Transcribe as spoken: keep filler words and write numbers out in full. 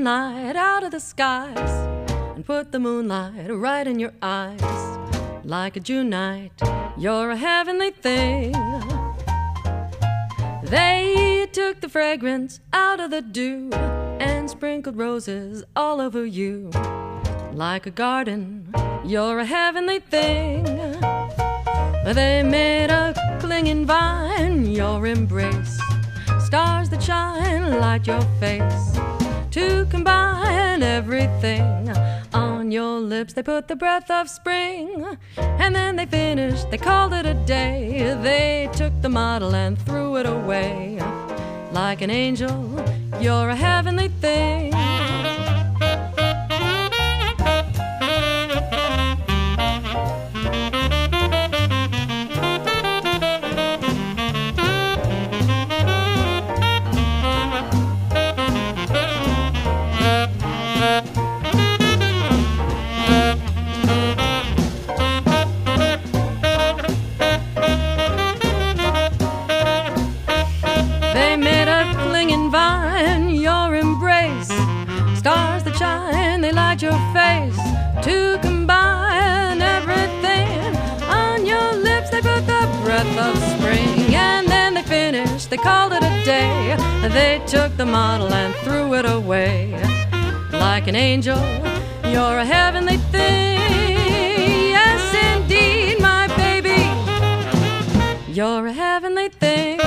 moonlight out of the skies and put the moonlight right in your eyes. Like a June night, you're a heavenly thing. They took the fragrance out of the dew and sprinkled roses all over you. Like a garden, you're a heavenly thing. They made a clinging vine, your embrace. Stars that shine light your face. To combine everything on your lips, they put the breath of spring. And then they finished, they called it a day. They took the model and threw it away. Like an angel, you're a heavenly thing. They made a clinging vine, your embrace. Stars that shine, they light your face. To combine everything on your lips, they put the breath of spring. And then they finished, they called it a day. They took the model and threw it away. Like an angel, you're a heavenly thing. Yes, indeed, my baby, you're a heavenly thing.